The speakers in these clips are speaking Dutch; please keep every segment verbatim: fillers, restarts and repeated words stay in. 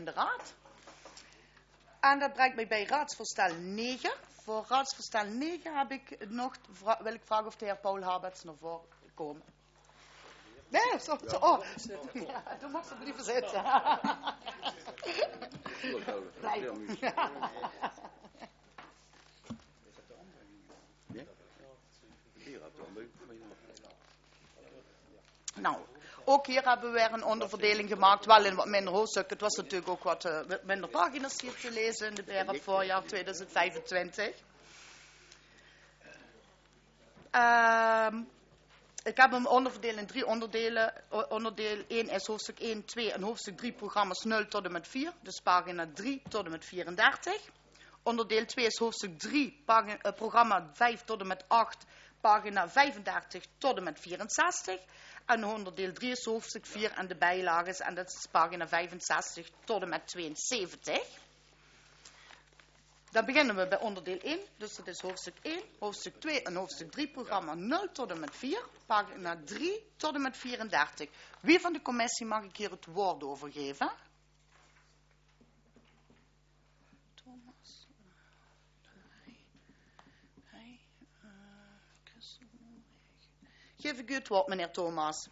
de raad. En dat brengt mij bij raadsvoorstel negen. Voor raadsvoorstel negen heb ik nog, wil ik vragen of de heer Paul Haberts naar voren komt. Nee, zo, zo. Oh. Ja, dan mag ze blijven zitten. Blijf. Nou, ook hier hebben we weer een onderverdeling gemaakt, wel in wat minder hoofdstuk. Het was natuurlijk ook wat uh, minder pagina's hier te lezen in de weer het voorjaar tweeduizend vijfentwintig. Uh, ik heb hem onderverdeeld in drie onderdelen. Onderdeel één is hoofdstuk één, twee en hoofdstuk drie programma's nul tot en met vier. Dus pagina drie tot en met vierendertig. Onderdeel twee is hoofdstuk drie, pagina, uh, programma vijf tot en met acht, pagina vijfendertig tot en met vierenzestig. En onderdeel drie is hoofdstuk vier en de bijlagen, en dat is pagina vijfenzestig tot en met tweeënzeventig. Dan beginnen we bij onderdeel één, dus dat is hoofdstuk één, hoofdstuk twee en hoofdstuk drie, programma nul tot en met vier, pagina drie tot en met vierendertig. Wie van de commissie mag ik hier het woord over geven? Thomas. Hij, uh, Geef ik u het woord, meneer Thomas.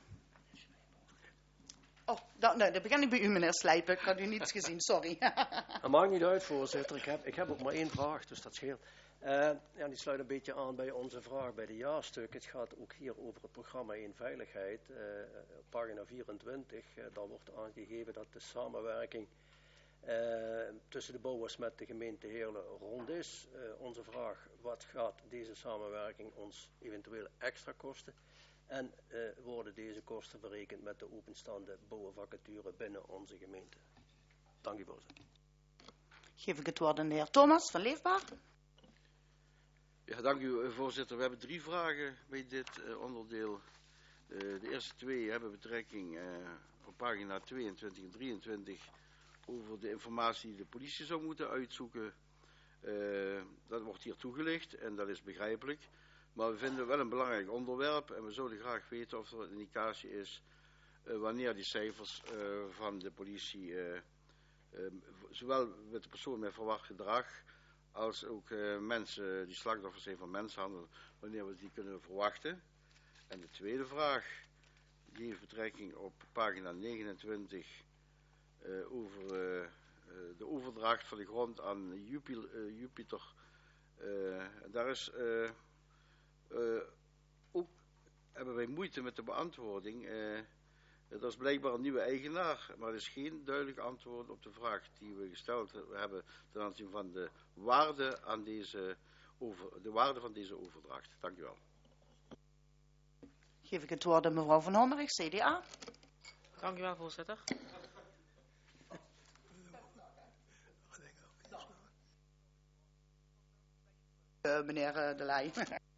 Oh, dan, nee, dan begin ik bij u, meneer Slijpen. Ik had u niets gezien, sorry. Dat maakt niet uit, voorzitter. Ik heb, ik heb ook maar één vraag, dus dat scheelt. Uh, ja, die sluit een beetje aan bij onze vraag bij de jaarstuk. Het gaat ook hier over het programma één Veiligheid. Uh, pagina vierentwintig, uh, daar wordt aangegeven dat de samenwerking uh, tussen de bouwers met de gemeente Heerlen rond is. Uh, onze vraag, wat gaat deze samenwerking ons eventueel extra kosten? En uh, worden deze kosten berekend met de openstaande bouwvacature binnen onze gemeente? Dank u, voorzitter. Geef ik het woord aan de heer Thomas van Leefbaar. Ja, dank u, voorzitter. We hebben drie vragen bij dit uh, onderdeel. Uh, de eerste twee hebben betrekking uh, op pagina tweeëntwintig en drieëntwintig over de informatie die de politie zou moeten uitzoeken. Uh, dat wordt hier toegelicht en dat is begrijpelijk. Maar we vinden het wel een belangrijk onderwerp en we zouden graag weten of er een indicatie is uh, wanneer die cijfers uh, van de politie, uh, uh, zowel met de persoon met verward gedrag als ook uh, mensen die slachtoffers zijn van mensenhandel, wanneer we die kunnen verwachten. En de tweede vraag, die heeft betrekking op pagina negenentwintig uh, over uh, uh, de overdracht van de grond aan Jupil, uh, Jupiter. Uh, daar is... Uh, Uh, ook hebben wij moeite met de beantwoording. Uh, er is blijkbaar een nieuwe eigenaar, maar er is geen duidelijk antwoord op de vraag die we gesteld hebben ten aanzien van de waarde, aan deze over, de waarde van deze overdracht. Dank u wel. Geef ik het woord aan mevrouw Van Hommerig, C D A. Dank u wel, voorzitter. Uh, meneer uh, De Leij.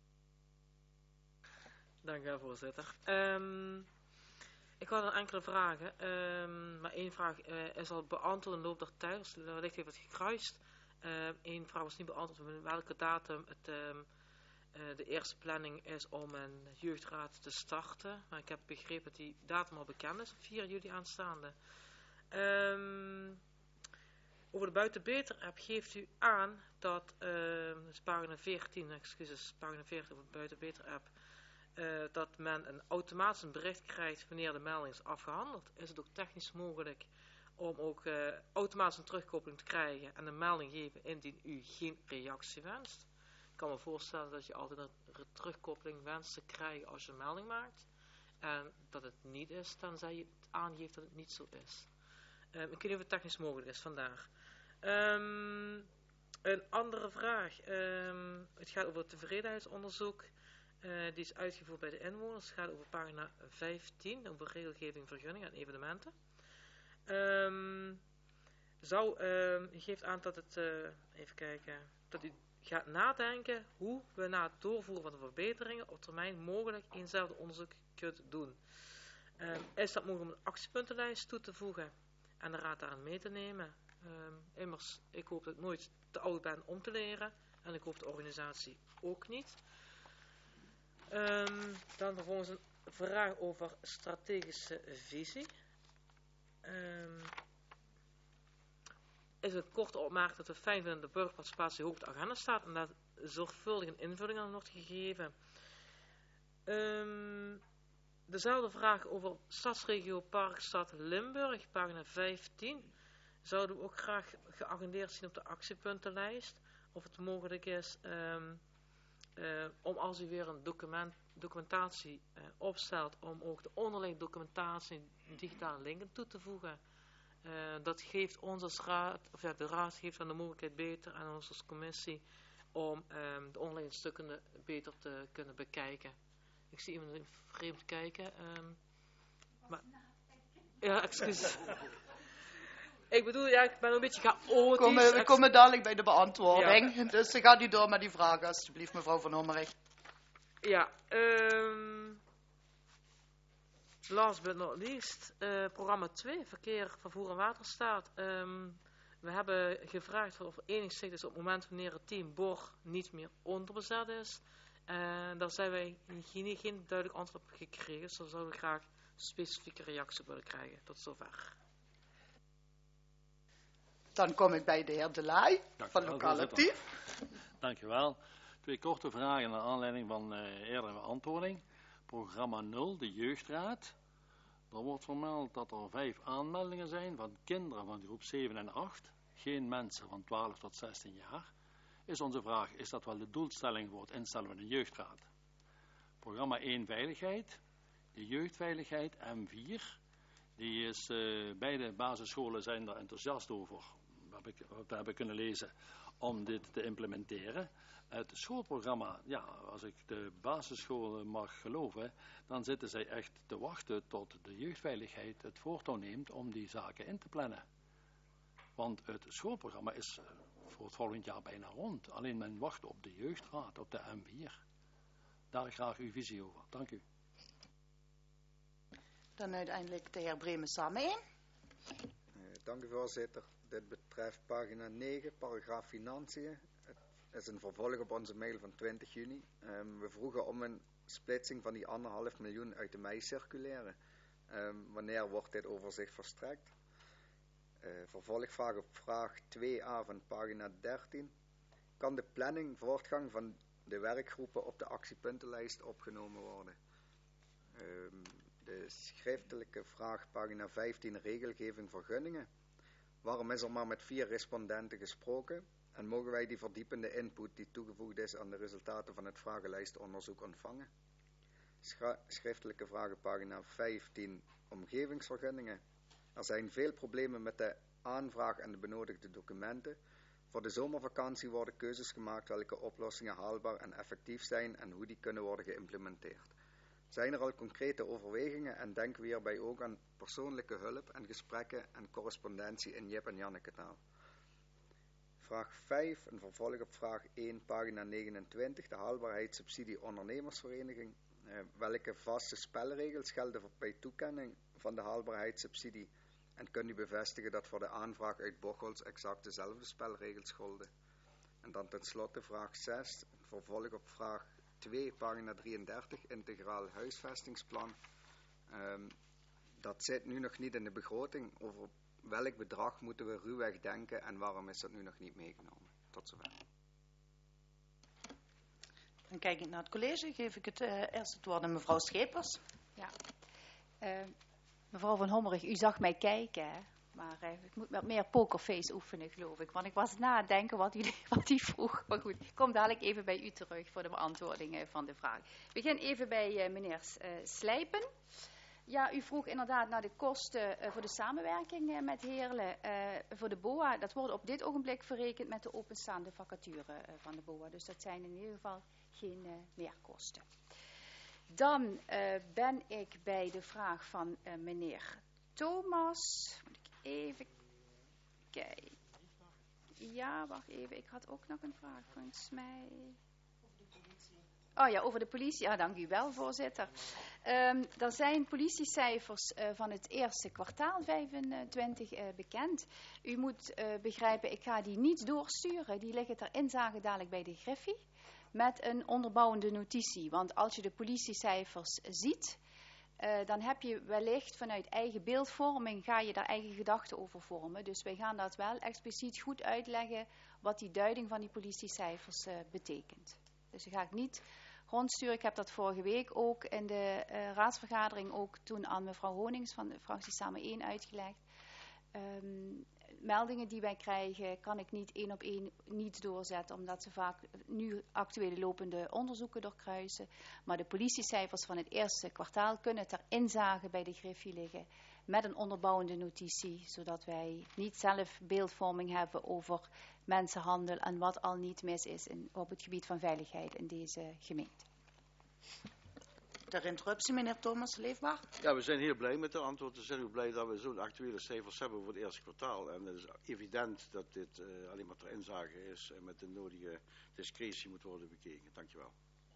Dank u wel, voorzitter. Um, ik had een enkele vragen, um, maar één vraag uh, is al beantwoord in de loop der tijd, dus er ligt even wat gekruist. Eén uh, vraag was niet beantwoord, in welke datum het, um, uh, de eerste planning is om een jeugdraad te starten. Maar ik heb begrepen dat die datum al bekend is, op vier juli aanstaande. Um, over de Buitenbeter-app geeft u aan dat, uh, dat is pagina veertien, excuses, pagina veertien over de Buitenbeter-app, Uh, dat men een automatisch een bericht krijgt wanneer de melding is afgehandeld. Is het ook technisch mogelijk om ook uh, automatisch een terugkoppeling te krijgen en een melding geven indien u geen reactie wenst? Ik kan me voorstellen dat je altijd een terugkoppeling wenst te krijgen als je een melding maakt. En dat het niet is, tenzij je het aangeeft dat het niet zo is. Uh, ik weet niet of het technisch mogelijk is, vandaar. Um, een andere vraag. Um, het gaat over het tevredenheidsonderzoek. Uh, die is uitgevoerd bij de inwoners. Het gaat over pagina vijftien, over regelgeving, vergunningen en evenementen. Um, zou, uh, u geeft aan dat het, uh, even kijken, dat u gaat nadenken hoe we na het doorvoeren van de verbeteringen op termijn mogelijk eenzelfde onderzoek kunt doen. Um, is dat mogelijk om een actiepuntenlijst toe te voegen en de raad daaraan mee te nemen? Um, immers, ik hoop dat ik nooit te oud ben om te leren en ik hoop de organisatie ook niet. Um, dan vervolgens een vraag over strategische visie. Um, is een korte opmerking dat we fijn vinden dat de burgerparticipatie hoog op de agenda staat. En daar zorgvuldig een invulling aan wordt gegeven. Um, dezelfde vraag over Stadsregio Parkstad Limburg, pagina vijftien. Zouden we ook graag geagendeerd zien op de actiepuntenlijst. Of het mogelijk is um, uh, om als u weer een document, documentatie uh, opstelt, om ook de onderliggende documentatie digitale linken toe te voegen. Uh, dat geeft ons als raad, of ja, de raad geeft dan de mogelijkheid beter aan ons als commissie om um, de online stukken beter te kunnen bekijken. Ik zie iemand vreemd kijken. Um, maar, ja, excuus. Ik bedoel, ja, ik ben een beetje chaotisch. Kom, we komen dadelijk bij de beantwoording. Ja. Dus ga nu door met die vragen, alsjeblieft, mevrouw Van Hommerig. Ja, um, last but not least, uh, programma twee, verkeer, vervoer en waterstaat. Um, we hebben gevraagd of er enig zicht is op het moment wanneer het team B O R niet meer onderbezet is. En daar zijn wij geen, geen duidelijk antwoord op gekregen, dus daar zouden we graag specifieke reactie willen krijgen. Tot zover. Dan kom ik bij de heer De Laay van Lokaal Actief. Dank u wel. Twee korte vragen naar aanleiding van uh, eerdere beantwoording. Programma nul, de jeugdraad. Er wordt vermeld dat er vijf aanmeldingen zijn van kinderen van groep zeven en acht. Geen mensen van twaalf tot zestien jaar. Is onze vraag, is dat wel de doelstelling voor het instellen van een jeugdraad? Programma één, veiligheid. De jeugdveiligheid M vier. Die is, uh, beide basisscholen zijn er enthousiast over, wat, ik, wat we hebben kunnen lezen, om dit te implementeren. Het schoolprogramma, ja, als ik de basisscholen mag geloven, dan zitten zij echt te wachten tot de jeugdveiligheid het voortouw neemt om die zaken in te plannen. Want het schoolprogramma is uh, voor het volgend jaar bijna rond. Alleen men wacht op de jeugdraad, op de M vier. Daar graag uw visie over. Dank u. Dan uiteindelijk de heer Bremen samen in. Uh, dank u voorzitter. Dit betreft pagina negen, paragraaf financiën. Het is een vervolg op onze mail van twintig juni. Um, we vroegen om een splitsing van die anderhalf miljoen uit de mei-circulaire. Um, wanneer wordt dit overzicht verstrekt? Uh, vervolgvraag op vraag twee a van pagina dertien. Kan de planning voortgang van de werkgroepen op de actiepuntenlijst opgenomen worden? Um, de schriftelijke vraag pagina vijftien, regelgeving vergunningen. Waarom is er maar met vier respondenten gesproken? En mogen wij die verdiepende input die toegevoegd is aan de resultaten van het vragenlijstenonderzoek ontvangen? Schra- schriftelijke vragen pagina vijftien, omgevingsvergunningen. Er zijn veel problemen met de aanvraag en de benodigde documenten. Voor de zomervakantie worden keuzes gemaakt welke oplossingen haalbaar en effectief zijn en hoe die kunnen worden geïmplementeerd. Zijn er al concrete overwegingen en denken we hierbij ook aan persoonlijke hulp en gesprekken en correspondentie in Jip en Janneke taal? Vraag vijf, een vervolg op vraag één, pagina negenentwintig, de haalbaarheidssubsidie ondernemersvereniging. Eh, welke vaste spelregels gelden bij toekenning van de haalbaarheidssubsidie? En kunt u bevestigen dat voor de aanvraag uit Bocholt exact dezelfde spelregels golden? En dan tenslotte vraag zes, een vervolg op vraag twee, pagina drieëndertig, integraal huisvestingsplan. Um, dat zit nu nog niet in de begroting. Over welk bedrag moeten we ruwweg denken en waarom is dat nu nog niet meegenomen? Tot zover. Dan kijk ik naar het college. Geef ik het uh, eerst het woord aan mevrouw Schepers. Ja. Uh, mevrouw Van Hommerig, u zag mij kijken, hè? Maar uh, ik moet met meer pokerface oefenen, geloof ik. Want ik was nadenken wat u, wat u vroeg. Maar goed, ik kom dadelijk even bij u terug voor de beantwoording van de vraag. We beginnen even bij uh, meneer uh, Slijpen. Ja, u vroeg inderdaad naar de kosten uh, voor de samenwerking uh, met Heerlen. Uh, voor de B O A, dat wordt op dit ogenblik verrekend met de openstaande vacature uh, van de B O A. Dus dat zijn in ieder geval geen uh, meerkosten. Dan uh, ben ik bij de vraag van uh, meneer Thomas. Moet ik even kijken. Ja, wacht even. Ik had ook nog een vraag volgens mij. Oh ja, over de politie. Ja, dank u wel, voorzitter. Um, er zijn politiecijfers uh, van het eerste kwartaal vijfentwintig uh, bekend. U moet uh, begrijpen, ik ga die niet doorsturen. Die liggen ter inzage dadelijk bij de Griffie. Met een onderbouwende notitie. Want als je de politiecijfers ziet, Uh, dan heb je wellicht vanuit eigen beeldvorming, ga je daar eigen gedachten over vormen. Dus wij gaan dat wel expliciet goed uitleggen wat die duiding van die politiecijfers uh, betekent. Dus dat ga ik niet rondsturen. Ik heb dat vorige week ook in de uh, raadsvergadering ook toen aan mevrouw Honings van de fractie Samen één uitgelegd. Um, meldingen die wij krijgen kan ik niet één op één niet doorzetten, omdat ze vaak nu actuele lopende onderzoeken doorkruisen. Maar de politiecijfers van het eerste kwartaal kunnen ter inzage bij de griffier liggen met een onderbouwende notitie, zodat wij niet zelf beeldvorming hebben over mensenhandel en wat al niet mis is in, op het gebied van veiligheid in deze gemeente. Ter interruptie, meneer Thomas, leefbaar. Ja, we zijn heel blij met de antwoorden. We zijn ook blij dat we zo'n actuele cijfers hebben voor het eerste kwartaal. En het is evident dat dit uh, alleen maar ter inzage is en met de nodige discretie moet worden bekeken. Dankjewel.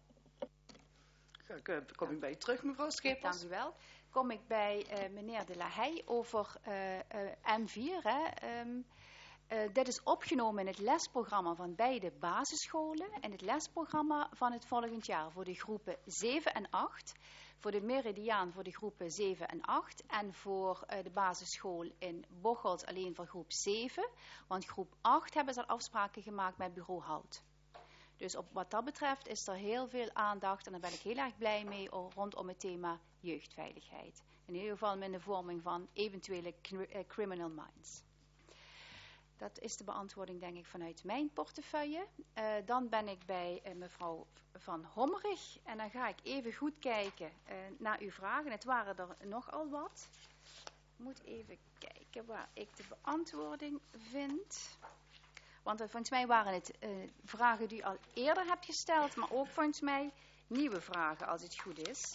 Kom ik bij u terug, mevrouw Schepers. Dank u wel. Kom ik bij uh, meneer De La Haye over uh, uh, M vier. Hè. Um, Uh, dit is opgenomen in het lesprogramma van beide basisscholen en het lesprogramma van het volgend jaar voor de groepen zeven en acht, voor de Meridiaan voor de groepen zeven en acht en voor uh, de basisschool in Bocholt alleen voor groep zeven, want groep acht hebben ze al afspraken gemaakt met bureau Hout. Dus op wat dat betreft is er heel veel aandacht en daar ben ik heel erg blij mee rondom het thema jeugdveiligheid. In ieder geval in de vorming van eventuele criminal minds. Dat is de beantwoording, denk ik, vanuit mijn portefeuille. Uh, dan ben ik bij uh, mevrouw Van Hommerig. En dan ga ik even goed kijken uh, naar uw vragen. Het waren er nogal wat. Ik moet even kijken waar ik de beantwoording vind. Want uh, volgens mij waren het uh, vragen die u al eerder hebt gesteld. Maar ook volgens mij nieuwe vragen, als het goed is.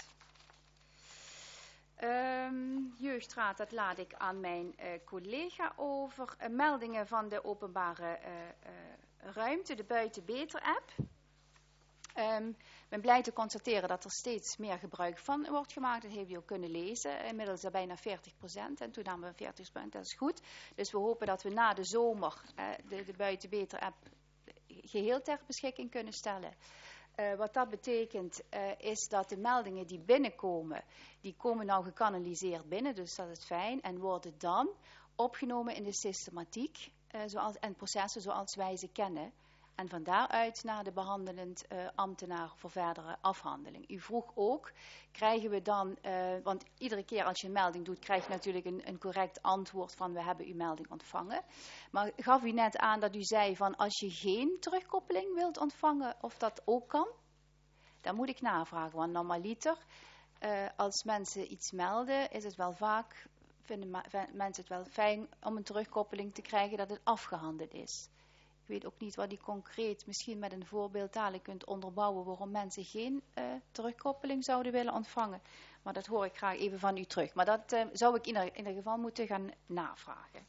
Um, jeugdraad, dat laat ik aan mijn uh, collega over. Uh, meldingen van de openbare uh, uh, ruimte, de Buiten Beter app. Um, ik ben blij te constateren dat er steeds meer gebruik van wordt gemaakt. Dat heeft u ook kunnen lezen. Inmiddels is dat bijna veertig procent en toen namen we veertig procent, dat is goed. Dus we hopen dat we na de zomer uh, de, de Buiten Beter app geheel ter beschikking kunnen stellen. Uh, wat dat betekent uh, is dat de meldingen die binnenkomen, die komen nou gekanaliseerd binnen, dus dat is fijn, en worden dan opgenomen in de systematiek uh, zoals, en processen zoals wij ze kennen. En van daaruit naar de behandelend uh, ambtenaar voor verdere afhandeling. U vroeg ook, krijgen we dan, uh, want iedere keer als je een melding doet, krijg je natuurlijk een, een correct antwoord van we hebben uw melding ontvangen. Maar gaf u net aan dat u zei van als je geen terugkoppeling wilt ontvangen, of dat ook kan? Dan moet ik navragen, want normaliter, uh, als mensen iets melden, is het wel vaak, vinden ma- mensen het wel fijn om een terugkoppeling te krijgen dat het afgehandeld is. Ik weet ook niet wat u concreet misschien met een voorbeeld dadelijk kunt onderbouwen waarom mensen geen uh, terugkoppeling zouden willen ontvangen. Maar dat hoor ik graag even van u terug. Maar dat uh, zou ik in ieder, in ieder geval moeten gaan navragen.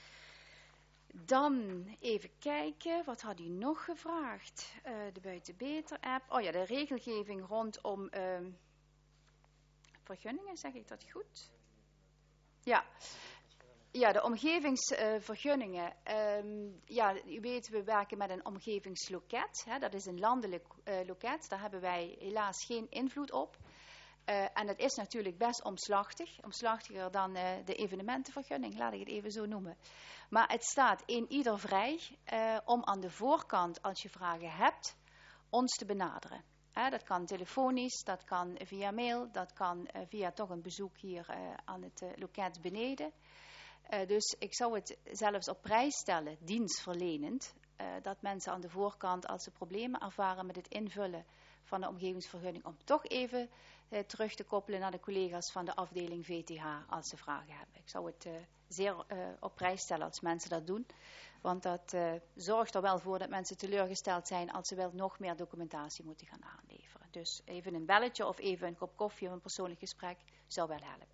Dan even kijken, wat had u nog gevraagd? Uh, de Buiten Beter app. Oh ja, de regelgeving rondom uh, vergunningen, zeg ik dat goed? Ja. Ja, de omgevingsvergunningen. Uh, um, ja, u weet, we werken met een omgevingsloket. Hè, dat is een landelijk uh, loket. Daar hebben wij helaas geen invloed op. Uh, en dat is natuurlijk best omslachtig. Omslachtiger dan uh, de evenementenvergunning, laat ik het even zo noemen. Maar het staat in ieder vrij uh, om aan de voorkant, als je vragen hebt, ons te benaderen. Uh, dat kan telefonisch, dat kan via mail, dat kan uh, via toch een bezoek hier uh, aan het uh, loket beneden. Uh, dus ik zou het zelfs op prijs stellen, dienstverlenend, uh, dat mensen aan de voorkant, als ze problemen ervaren met het invullen van de omgevingsvergunning, om toch even uh, terug te koppelen naar de collega's van de afdeling V T H als ze vragen hebben. Ik zou het uh, zeer uh, op prijs stellen als mensen dat doen, want dat uh, zorgt er wel voor dat mensen teleurgesteld zijn als ze wel nog meer documentatie moeten gaan aanleveren. Dus even een belletje of even een kop koffie of een persoonlijk gesprek zou wel helpen.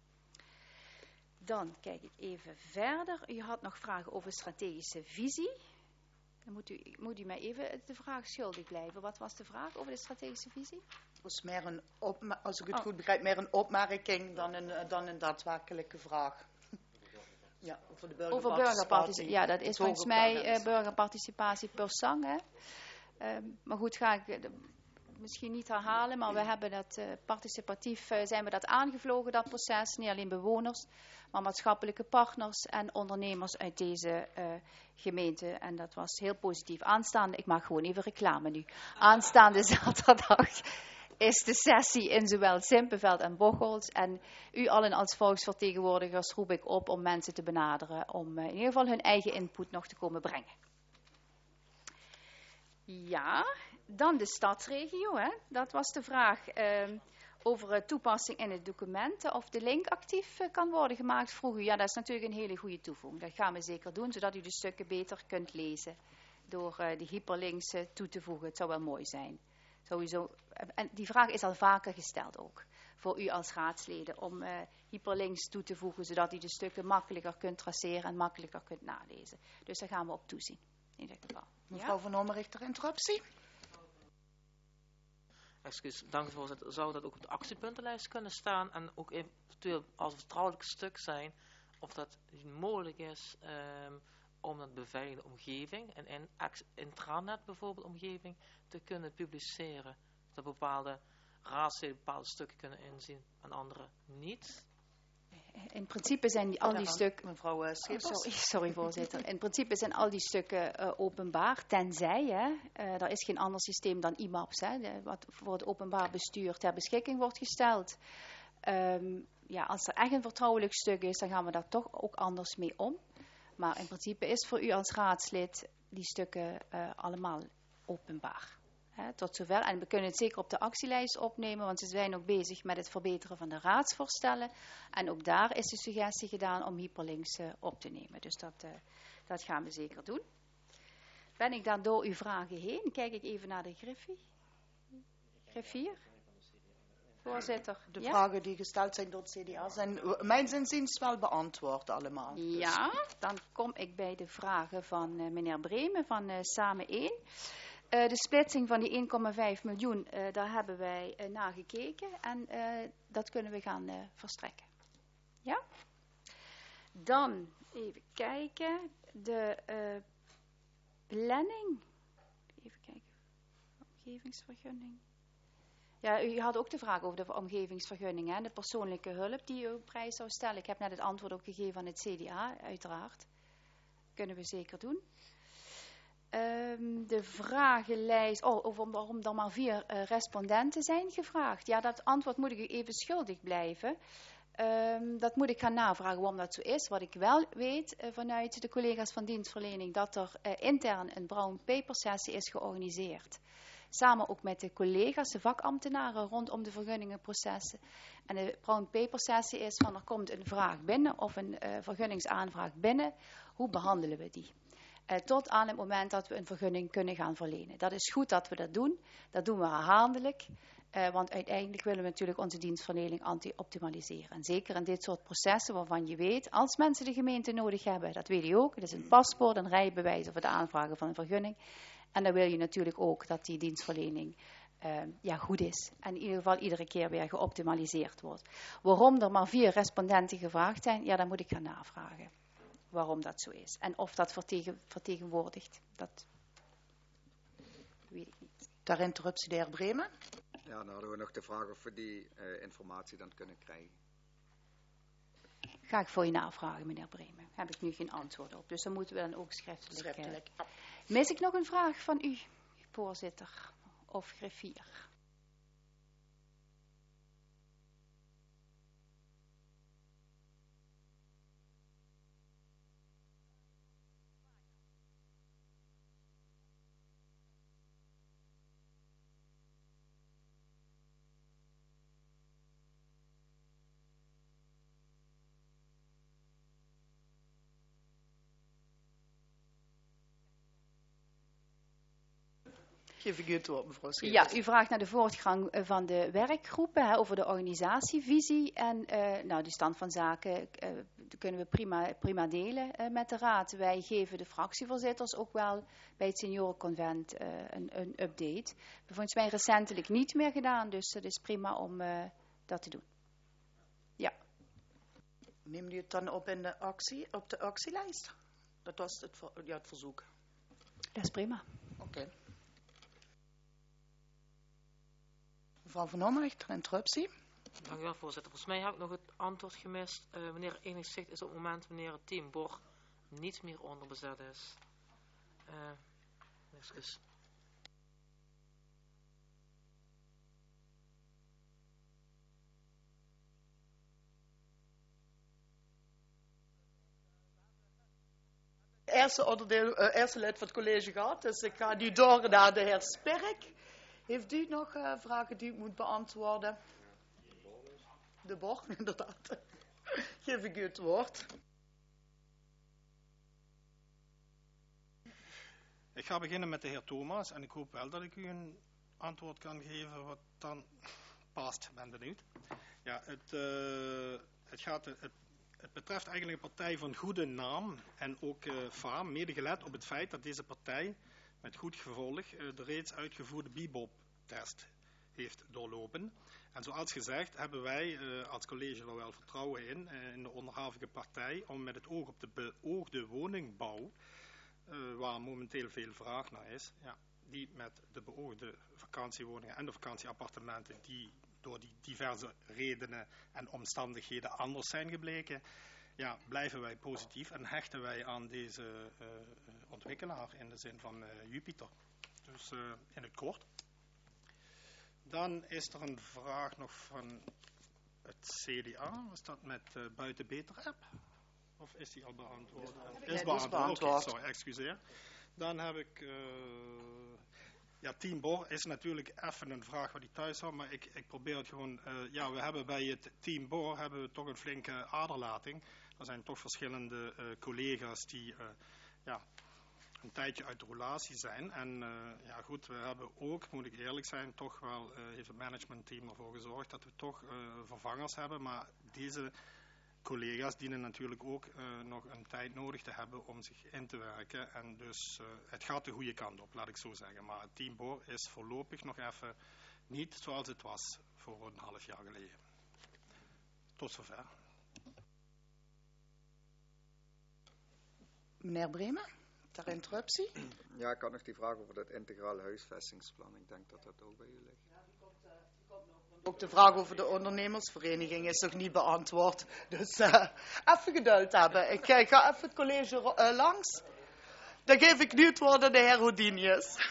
Dan kijk ik even verder. U had nog vragen over strategische visie. Dan moet u, moet u mij even de vraag schuldig blijven. Wat was de vraag over de strategische visie? Het was meer een opma- als ik het oh. goed begrijp, meer een opmerking dan een, dan een daadwerkelijke vraag. Ja, over de burgerparticipatie. Over burgerparticipatie. Ja, dat is volgens mij uh, burgerparticipatie per zang. Hè? Uh, maar goed, ga ik... Uh, misschien niet herhalen, maar we hebben dat uh, participatief uh, zijn we dat aangevlogen, dat proces. Niet alleen bewoners, maar maatschappelijke partners en ondernemers uit deze uh, gemeente. En dat was heel positief. Aanstaande, ik maak gewoon even reclame nu. Aanstaande zaterdag is de sessie in zowel Simpelveld en Bocholt. En u allen als volksvertegenwoordigers roep ik op om mensen te benaderen. Om uh, in ieder geval hun eigen input nog te komen brengen. Ja, dan de stadsregio. Hè. Dat was de vraag uh, over uh, toepassing in het document. Of de link actief uh, kan worden gemaakt, vroeg u. Ja, dat is natuurlijk een hele goede toevoeging. Dat gaan we zeker doen, zodat u de stukken beter kunt lezen. Door uh, de hyperlinks uh, toe te voegen. Het zou wel mooi zijn. Sowieso. En die vraag is al vaker gesteld ook. Voor u als raadsleden. Om uh, hyperlinks toe te voegen. Zodat u de stukken makkelijker kunt traceren en makkelijker kunt nalezen. Dus daar gaan we op toezien. In ieder geval. Mevrouw Ja? van Hommerich, ter interruptie. Excuus, dank u voorzitter. Zou dat ook op de actiepuntenlijst kunnen staan en ook eventueel als vertrouwelijk stuk zijn, of dat mogelijk is um, om een beveiligde omgeving, en in intranet bijvoorbeeld omgeving, te kunnen publiceren. Dat bepaalde raadsleden bepaalde stukken kunnen inzien en andere niet. In principe zijn die, al die stukken... Mevrouw uh, oh, sorry, sorry voorzitter. In principe zijn al die stukken uh, openbaar, tenzij, hè, uh, er is geen ander systeem dan I M A P S, hè, de, wat voor het openbaar bestuur ter beschikking wordt gesteld. Um, ja, als er echt een vertrouwelijk stuk is, dan gaan we daar toch ook anders mee om. Maar in principe is voor u als raadslid die stukken uh, allemaal openbaar. He, tot zover. En we kunnen het zeker op de actielijst opnemen, want ze zijn ook bezig met het verbeteren van de raadsvoorstellen. En ook daar is de suggestie gedaan om hyperlinks uh, op te nemen. Dus dat, uh, dat gaan we zeker doen. Ben ik dan door uw vragen heen? Kijk ik even naar de griffie. Griffier? Voorzitter. De ja? vragen die gesteld zijn door het C D A zijn mijn zinziens wel beantwoord allemaal. Ja, dus. Dan kom ik bij de vragen van uh, meneer Bremen van uh, Samen één. Uh, de splitsing van die één komma vijf miljoen, uh, daar hebben wij uh, naar gekeken en uh, dat kunnen we gaan uh, verstrekken. Ja? Dan even kijken, de uh, planning, even kijken, omgevingsvergunning. Ja, u had ook de vraag over de omgevingsvergunning, hè? De persoonlijke hulp die u op prijs zou stellen. Ik heb net het antwoord ook gegeven aan het C D A, uiteraard. Kunnen we zeker doen. Um, de vragenlijst, oh, over waarom er maar vier uh, respondenten zijn gevraagd. Ja, dat antwoord moet ik u even schuldig blijven. Um, dat moet ik gaan navragen waarom dat zo is. Wat ik wel weet uh, vanuit de collega's van dienstverlening, dat er uh, intern een brown paper sessie is georganiseerd. Samen ook met de collega's, de vakambtenaren rondom de vergunningenprocessen. En de brown paper sessie is van er komt een vraag binnen of een uh, vergunningsaanvraag binnen. Hoe behandelen we die? Uh, tot aan het moment dat we een vergunning kunnen gaan verlenen. Dat is goed dat we dat doen. Dat doen we herhaaldelijk. Uh, want uiteindelijk willen we natuurlijk onze dienstverlening anti-optimaliseren. En zeker in dit soort processen waarvan je weet, als mensen de gemeente nodig hebben, dat weet je ook. Het is een paspoort, een rijbewijs of het aanvragen van een vergunning. En dan wil je natuurlijk ook dat die dienstverlening uh, ja, goed is. En in ieder geval iedere keer weer geoptimaliseerd wordt. Waarom er maar vier respondenten gevraagd zijn, ja, dan moet ik gaan navragen. Waarom dat zo is. En of dat vertegen, vertegenwoordigt, dat weet ik niet. Ter interruptie de heer Bremen. Ja, dan hadden we nog de vraag of we die uh, informatie dan kunnen krijgen. Ga ik voor je navragen, meneer Bremen. Daar heb ik nu geen antwoord op. Dus dan moeten we dan ook schriftelijk... Schriftelijk. Uh, mis ik nog een vraag van u, voorzitter of griffier? Geef ik u het woord, mevrouw Schepers. Ja, u vraagt naar de voortgang van de werkgroepen, hè, over de organisatievisie. En uh, nou, de stand van zaken uh, kunnen we prima, prima delen uh, met de raad. Wij geven de fractievoorzitters ook wel bij het seniorenconvent uh, een, een update. We hebben volgens mij recentelijk niet meer gedaan, dus het is prima om uh, dat te doen. Ja. Neemt u het dan op, in de actie, op de actielijst? Dat was het, ja, het verzoek. Dat is prima. Oké. Okay. Mevrouw Van Hommerich, ter interruptie. Dank u wel, voorzitter. Volgens mij heb ik nog het antwoord gemist uh, wanneer er enig zicht is op het moment wanneer het team Bor niet meer onderbezet is. Uh, excuus. Eerste, onderdeel, uh, eerste lid van het college gehad, dus ik ga nu door naar de heer Sperk. Heeft u nog uh, vragen die u moet beantwoorden? De Bor, inderdaad. Geef ik u het woord. Ik ga beginnen met de heer Thomas en ik hoop wel dat ik u een antwoord kan geven wat dan past. Ik ben benieuwd. Ja, het, uh, het, gaat, het, het betreft eigenlijk een partij van goede naam en ook uh, faam, mede gelet op het feit dat deze partij met goed gevolg uh, de reeds uitgevoerde bebop-test heeft doorlopen. En zoals gezegd hebben wij uh, als college er wel vertrouwen in, uh, in de onderhavige partij, om met het oog op de beoogde woningbouw, uh, waar momenteel veel vraag naar is, ja, die met de beoogde vakantiewoningen en de vakantieappartementen die door die diverse redenen en omstandigheden anders zijn gebleken, ja, blijven wij positief en hechten wij aan deze uh, ontwikkelaar in de zin van uh, Jupiter. Dus uh, in het kort. Dan is er een vraag nog van het C D A. Is dat met uh, buiten beter app? Of is die al beantwoord? Nee, is beantwoord. beantwoord. Okay, sorry, excuseer. Dan heb ik... Uh, ja, Team Bor is natuurlijk even een vraag wat ik thuis had, maar ik, ik probeer het gewoon... Uh, ja, we hebben bij het Team Bor hebben we toch een flinke aderlating. Er zijn toch verschillende uh, collega's die... Uh, ja, een tijdje uit de relatie zijn. En uh, ja goed, we hebben ook, moet ik eerlijk zijn, toch wel, uh, heeft het managementteam ervoor gezorgd dat we toch uh, vervangers hebben. Maar deze collega's dienen natuurlijk ook uh, nog een tijd nodig te hebben om zich in te werken. En dus uh, het gaat de goede kant op, laat ik zo zeggen. Maar het Team Bor is voorlopig nog even niet zoals het was voor een half jaar geleden. Tot zover. Meneer Bremen? Ter interruptie? Ja, ik had nog die vraag over dat integrale huisvestingsplan. Ik denk dat dat ook bij u ligt. Ja, die komt, uh, die komt nog. Ook de vraag over de ondernemersvereniging is nog niet beantwoord. Dus uh, even geduld hebben. Ik uh, ga even het college uh, langs. Dan geef ik nu het woord aan de heer Houdinius.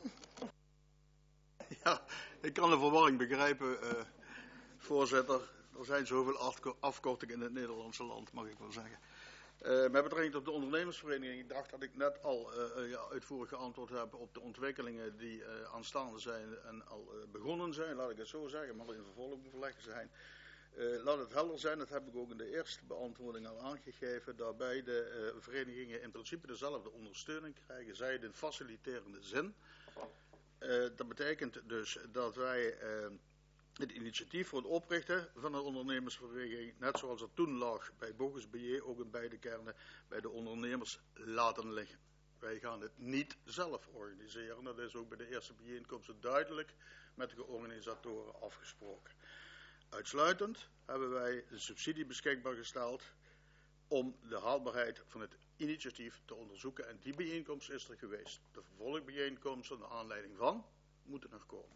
Ja, ik kan de verwarring begrijpen, uh, voorzitter. Er zijn zoveel afkortingen in het Nederlandse land, mag ik wel zeggen. Uh, met betrekking tot de ondernemersvereniging, ik dacht dat ik net al uh, uh, ja, uitvoerig geantwoord heb op de ontwikkelingen die uh, aanstaande zijn en al uh, begonnen zijn, laat ik het zo zeggen, maar in vervolgoverleg zijn. Uh, laat het helder zijn, dat heb ik ook in de eerste beantwoording al aangegeven, dat beide uh, verenigingen in principe dezelfde ondersteuning krijgen, zij in faciliterende zin. Uh, dat betekent dus dat wij... Uh, Het initiatief voor het oprichten van een ondernemersvereniging, net zoals het toen lag bij Bogus B J, ook in beide kernen, bij de ondernemers laten liggen. Wij gaan het niet zelf organiseren. Dat is ook bij de eerste bijeenkomst duidelijk met de organisatoren afgesproken. Uitsluitend hebben wij de subsidie beschikbaar gesteld om de haalbaarheid van het initiatief te onderzoeken. En die bijeenkomst is er geweest. De vervolgbijeenkomsten, naar aanleiding van, moeten er komen.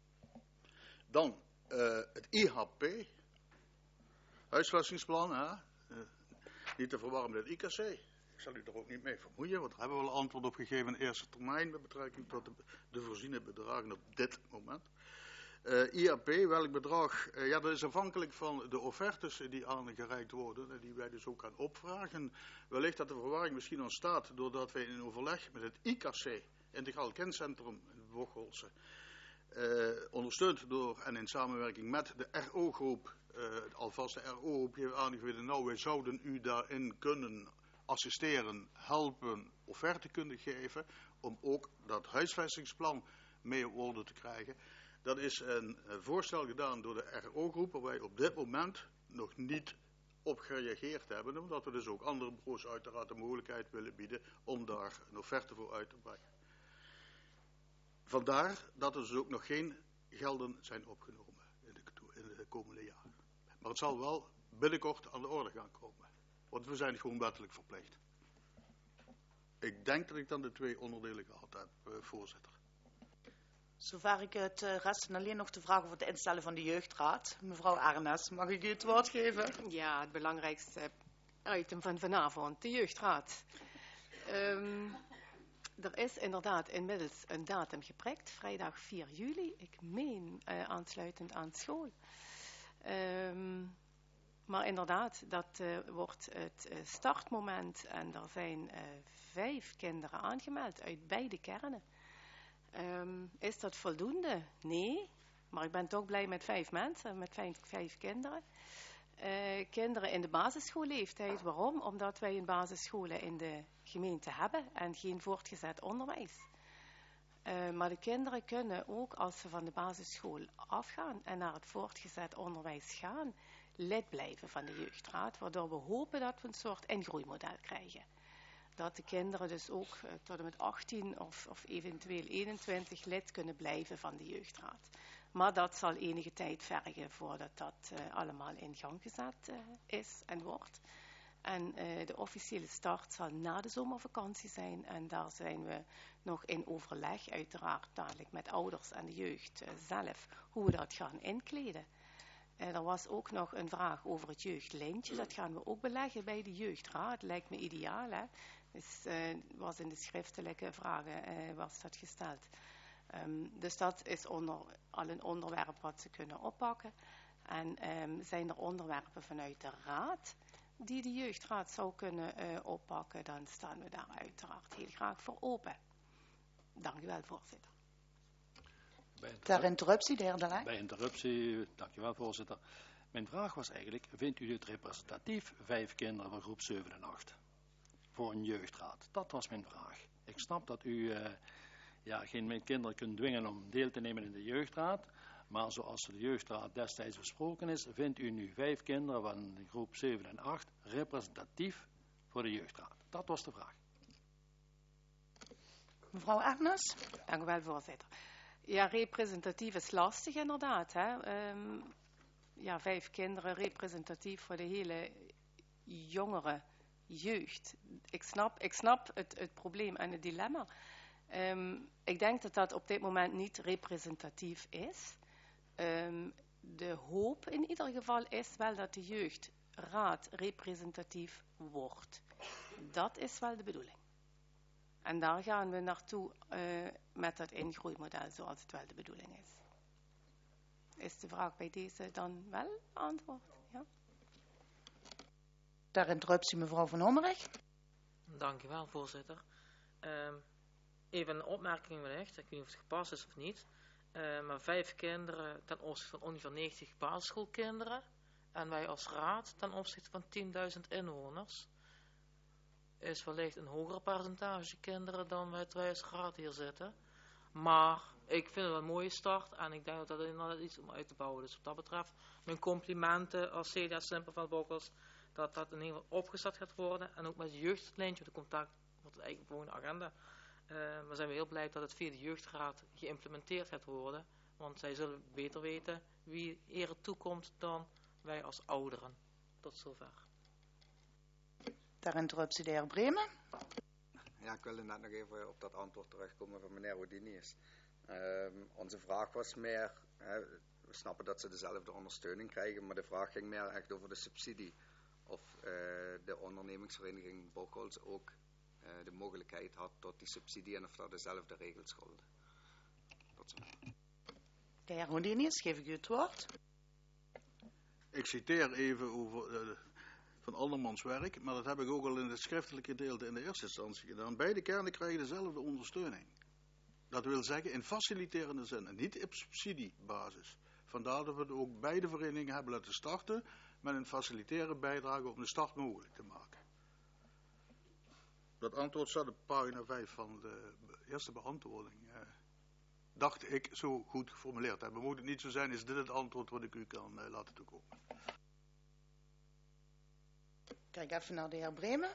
Dan uh, het I H P, huisvestingsplan, hè? Uh, niet te verwarren met het I K C. Ik zal u er ook niet mee vermoeien, want daar hebben we al antwoord op gegeven in de eerste termijn met betrekking tot de, de voorziene bedragen op dit moment. Uh, I H P, welk bedrag? Uh, ja, dat is afhankelijk van de offertes die aangereikt worden en die wij dus ook gaan opvragen. Wellicht dat de verwarring misschien ontstaat doordat wij in overleg met het I K C, Integraal Kindcentrum in Bocholt, Uh, ondersteund door en in samenwerking met de R O-groep, uh, alvast de R O-groep heeft aangegeven, nou wij zouden u daarin kunnen assisteren, helpen, offerte kunnen geven, om ook dat huisvestingsplan mee op orde te krijgen. Dat is een uh, voorstel gedaan door de R O-groep, waar wij op dit moment nog niet op gereageerd hebben, omdat we dus ook andere bureaus uiteraard de mogelijkheid willen bieden om daar een offerte voor uit te brengen. Vandaar dat er dus ook nog geen gelden zijn opgenomen in de, in de komende jaren. Maar het zal wel binnenkort aan de orde gaan komen. Want we zijn gewoon wettelijk verplicht. Ik denk dat ik dan de twee onderdelen gehad heb, uh, voorzitter. Zover ik het uh, resten alleen nog de vraag over het instellen van de jeugdraad. Mevrouw Arnes, mag ik u het woord geven? Ja, het belangrijkste item van vanavond, de jeugdraad. Um, er is inderdaad inmiddels een datum geprikt, vrijdag vier juli. Ik meen uh, aansluitend aan school. Um, maar inderdaad, dat uh, wordt het uh, startmoment en er zijn uh, vijf kinderen aangemeld uit beide kernen. Um, is dat voldoende? Nee, maar ik ben toch blij met vijf mensen, met vijf, vijf kinderen. Uh, kinderen in de basisschoolleeftijd. Waarom? Omdat wij een basisscholen in de gemeente hebben en geen voortgezet onderwijs. Uh, maar de kinderen kunnen ook als ze van de basisschool afgaan en naar het voortgezet onderwijs gaan, lid blijven van de jeugdraad, waardoor we hopen dat we een soort ingroeimodel krijgen. Dat de kinderen dus ook uh, tot en met achttien of, of eventueel eenentwintig lid kunnen blijven van de jeugdraad. Maar dat zal enige tijd vergen voordat dat uh, allemaal in gang gezet uh, is en wordt. En uh, de officiële start zal na de zomervakantie zijn. En daar zijn we nog in overleg, uiteraard dadelijk met ouders en de jeugd uh, zelf, hoe we dat gaan inkleden. Uh, er was ook nog een vraag over het jeugdlintje. Dat gaan we ook beleggen bij de jeugdraad. Lijkt me ideaal, hè? Dus, uh, was in de schriftelijke vragen uh, was dat gesteld. Um, dus dat is onder, al een onderwerp wat ze kunnen oppakken. En um, zijn er onderwerpen vanuit de raad die de jeugdraad zou kunnen uh, oppakken, dan staan we daar uiteraard heel graag voor open. Dank u wel, voorzitter. Ter interruptie, de heer De Lange. Bij interruptie, dank u wel, voorzitter. Mijn vraag was eigenlijk, vindt u dit representatief, vijf kinderen van groep zeven en acht, voor een jeugdraad? Dat was mijn vraag. Ik snap dat u uh, ja, geen kinderen kunt dwingen om deel te nemen in de jeugdraad, maar zoals de jeugdraad destijds besproken is, vindt u nu vijf kinderen van de groep zeven en acht representatief voor de jeugdraad? Dat was de vraag. Mevrouw Agnes. Dank u wel, voorzitter. Ja, representatief is lastig inderdaad. Hè? Um, ja, vijf kinderen representatief voor de hele jongere jeugd. Ik snap, ik snap het, het probleem en het dilemma. Um, ik denk dat dat op dit moment niet representatief is. Um, de hoop in ieder geval is wel dat de jeugdraad representatief wordt. Dat is wel de bedoeling. En daar gaan we naartoe uh, met dat ingroeimodel zoals het wel de bedoeling is. Is de vraag bij deze dan wel beantwoord? Ja? Ter interruptie, mevrouw Van Hommerich. Dank u wel, voorzitter. Um, even een opmerking wellicht, ik weet niet of het gepast is of niet. Uh, maar vijf kinderen ten opzichte van ongeveer negentig basisschoolkinderen. En wij als raad ten opzichte van tienduizend inwoners. Is wellicht een hoger percentage kinderen dan wij, wij als raad hier zitten. Maar ik vind het een mooie start en ik denk dat dat inderdaad iets om uit te bouwen. Dus wat dat betreft, mijn complimenten als C D A Slimperveld-Bokkels, dat dat in ieder geval opgezet gaat worden. En ook met het jeugdlijntje, de contact, wordt het eigenlijk gewoon een agenda. Uh, maar zijn we heel blij dat het via de jeugdraad geïmplementeerd gaat worden. Want zij zullen beter weten wie eerder toekomt dan wij als ouderen. Tot zover. Ter interruptie, de heer Bremen. Ja, ik wilde net nog even op dat antwoord terugkomen van meneer Rodinius. Um, onze vraag was meer, hè, we snappen dat ze dezelfde ondersteuning krijgen, maar de vraag ging meer echt over de subsidie. Of uh, de ondernemingsvereniging Bokkels ook uh, de mogelijkheid had tot die subsidie en of daar dezelfde regels golden. Tot zo. De heer Rodinius, geef ik u het woord. Ik citeer even over uh, van andermans werk, maar dat heb ik ook al in het schriftelijke gedeelte in de eerste instantie gedaan. Beide kernen krijgen dezelfde ondersteuning. Dat wil zeggen in faciliterende zin en niet op subsidiebasis. Vandaar dat we het ook beide verenigingen hebben laten starten met een faciliterende bijdrage om de start mogelijk te maken. Dat antwoord staat op pagina vijf van de eerste beantwoording. Eh, dacht ik zo goed geformuleerd hebben. Moet het niet zo zijn, is dit het antwoord wat ik u kan eh, laten toekomen. Kijk even naar de heer Bremen.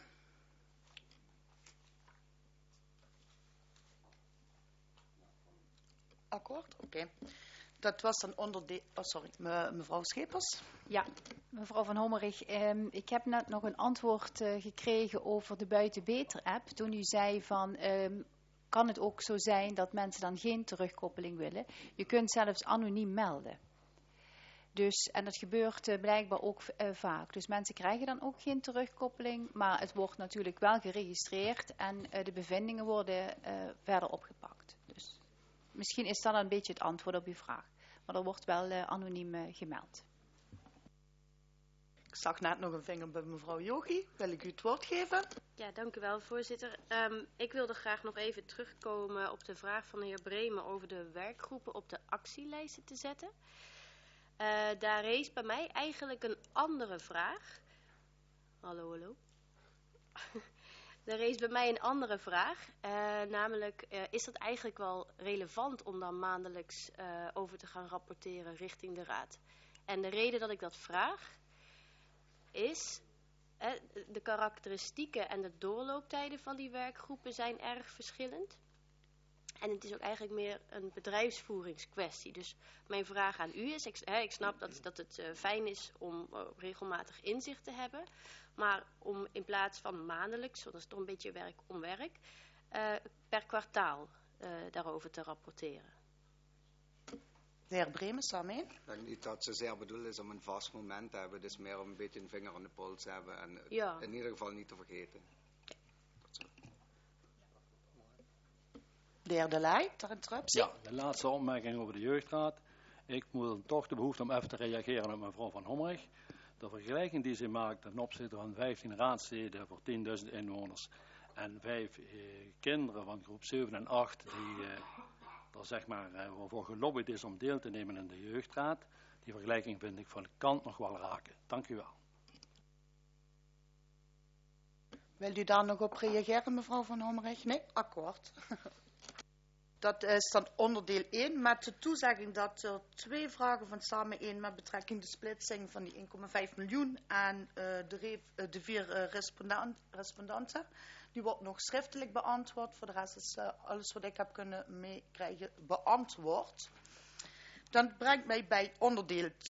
Akkoord, oké. Okay. Dat was dan onder de... Oh, sorry, me, mevrouw Schepers. Ja, mevrouw Van Hommerich. Um, ik heb net nog een antwoord uh, gekregen over de Buiten Beter app. Toen u zei van... Um, kan het ook zo zijn dat mensen dan geen terugkoppeling willen. Je kunt zelfs anoniem melden. Dus, en dat gebeurt uh, blijkbaar ook uh, vaak. Dus mensen krijgen dan ook geen terugkoppeling, maar het wordt natuurlijk wel geregistreerd en uh, de bevindingen worden uh, verder opgepakt. Dus misschien is dat een beetje het antwoord op uw vraag. Maar er wordt wel uh, anoniem uh, gemeld. Ik zag net nog een vinger bij mevrouw Jochie. Wil ik u het woord geven? Ja, dank u wel, voorzitter. Um, ik wilde graag nog even terugkomen op de vraag van de heer Bremen over de werkgroepen op de actielijsten te zetten. Uh, daar rees bij mij eigenlijk een andere vraag. Hallo, hallo. Daar rees bij mij een andere vraag. Uh, namelijk, uh, is dat eigenlijk wel relevant om dan maandelijks uh, over te gaan rapporteren richting de raad? En de reden dat ik dat vraag is, uh, de karakteristieken en de doorlooptijden van die werkgroepen zijn erg verschillend. En het is ook eigenlijk meer een bedrijfsvoeringskwestie. Dus mijn vraag aan u is, ik, hè, ik snap dat, dat het uh, fijn is om uh, regelmatig inzicht te hebben. Maar om in plaats van maandelijks, want dat is toch een beetje werk om werk, uh, per kwartaal uh, daarover te rapporteren. De heer Bremen, samen. Ik denk niet dat ze zeer bedoeld is om een vast moment te hebben. Het is meer om een beetje een vinger aan de pols te hebben. En ja. in ieder geval niet te vergeten. De heer De Leij, ter interruptie. Ja, de laatste opmerking over de jeugdraad. Ik moet toch de behoefte om even te reageren op mevrouw Van Hommerig. De vergelijking die ze maakt ten opzichte van vijftien raadsleden voor tienduizend inwoners en vijf eh, kinderen van groep zeven en acht die eh, er zeg maar eh, waarvoor gelobbyd is om deel te nemen in de jeugdraad. Die vergelijking vind ik van de kant nog wel raken. Dank u wel. Wilt u daar nog op reageren, mevrouw Van Hommerig? Nee? Akkoord. Dat is dan onderdeel één, met de toezegging dat er twee vragen van samen één met betrekking de splitsing van die één komma vijf miljoen en uh, de, re uh, de vier uh, respondent respondenten. Die wordt nog schriftelijk beantwoord. Voor de rest is uh, alles wat ik heb kunnen meekrijgen beantwoord. Dan brengt mij bij onderdeel